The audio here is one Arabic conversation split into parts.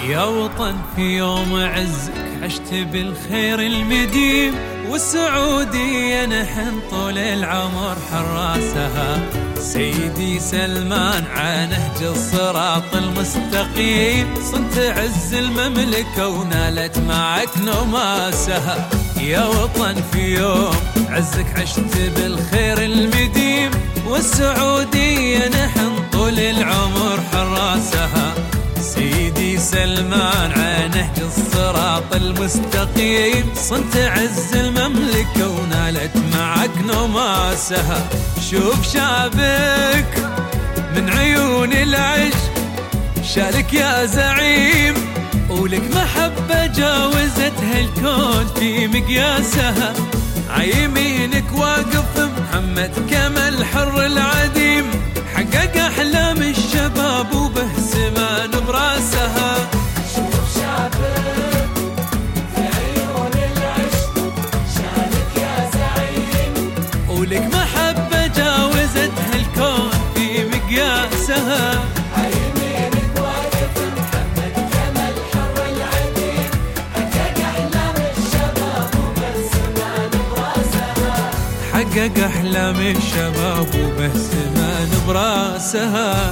يا وطن في يوم عزك عشت بالخير المديم، والسعودية نحن طول العمر حراسها. سيدي سلمان على نهج الصراط المستقيم، صنت عز المملكة ونالت معك نماسها. يا وطن في يوم عزك عشت بالخير المديم، والسعودية نحن طول العمر حراسها. سيدي سلمان على نهج الصراط المستقيم، صنت عز المملكة ونالت معك نماسها. شوف شابك من عيون العشق شالك يا زعيم، ولك محبة جاوزت هالكون في مقياسها. عيمينك واقف محمد كمال حر العديم، حقق أحلام الشباب وبه سمان براسها. شوف شابك في عيون العشق شالك يا زعيم، ولك محبة جاوزت هالكون في مقياسها. عيمينك واقف محمد كمال حر العديم، حقق أحلام الشباب وبه سمان براسها. حقق أحلام الشباب وبه سمان براسها.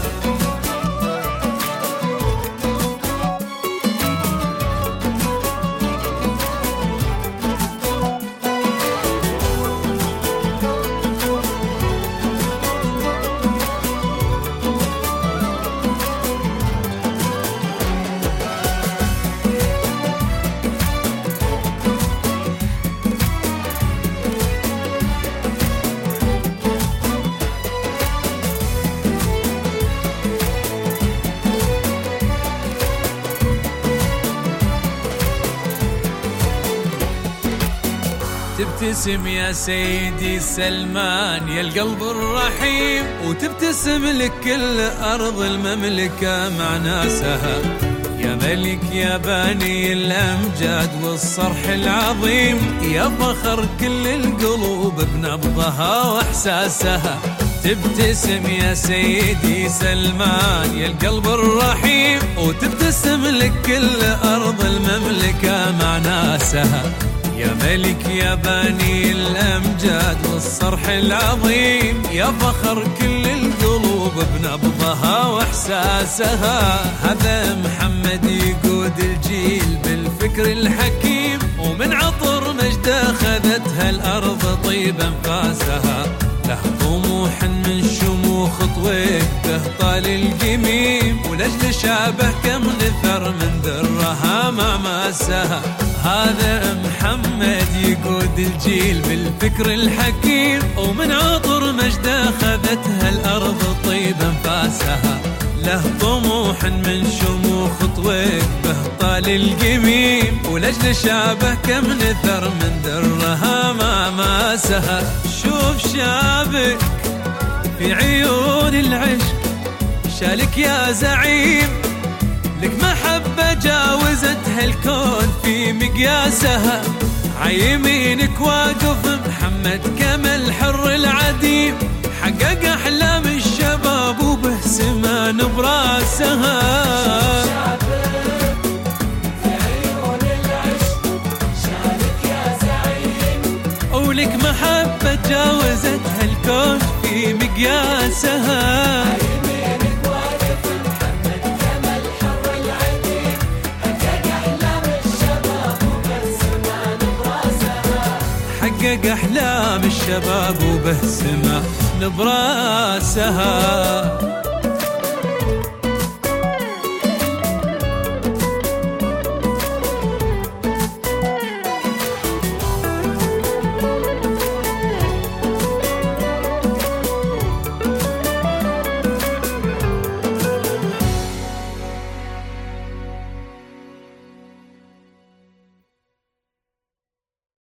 تبتسم يا سيدي سلمان يا القلب الرحيم، وتبتسم لك كل أرض المملكة مع ناسها. يا ملك يا باني الأمجاد والصرح العظيم، يا فخر كل القلوب بنبضها وإحساسها. تبتسم يا سيدي سلمان يا القلب الرحيم، وتبتسم لك كل أرض المملكة مع ناسها. يا ملك يا باني الأمجاد والصرح العظيم، يا فخر كل القلوب بنبضها وإحساسها. هذا محمد يقود الجيل بالفكر الحكيم، ومن عطر مجده خذتها الأرض طيب أنفاسها. له طموح من شموخ طويق به طال القميم، ولأجل شابه كم نثر من ذرها مع ماسها. هذا محمد يقود الجيل بالفكر الحكيم، ومن عطر مجده خذتها الأرض طيب أنفاسها. له طموح من شموخ طويق به طال القميم، ولأجل شابه كم نثر من درها مع ماسها. شوف شابك في عيون العشق شالك يا زعيم، لك محبة جاوزت هالكون في مقياسها. عيمينك واقف محمد كمال حر العديم، حقق أحلام الشباب وبه سمان براسها. شابك في عيون العشق شالك يا زعيم، ولك محبة جاوزت هالكون في مقياسها. عيمينك واقف محمد كمال حر العديم، حقق أحلام الشباب وبه سمان براسها. حقق أحلام الشباب وبه سمان براسها.